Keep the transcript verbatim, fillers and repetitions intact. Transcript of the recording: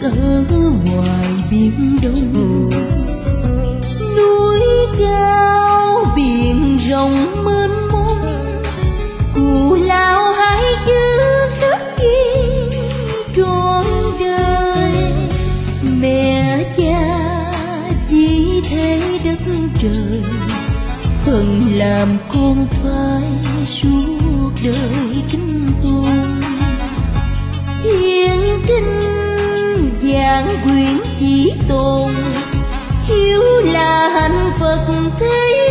ở ngoài biển đông. Núi cao biển rộng mênh mông, cù lao hai chữ khắc ghi trọn đời. Mẹ cha vì thế đất trời, phần làm con phải suốt đời kính tôn. Hiền trinh vạn quyển chỉ tồn, hiếu là hạnh Phật thế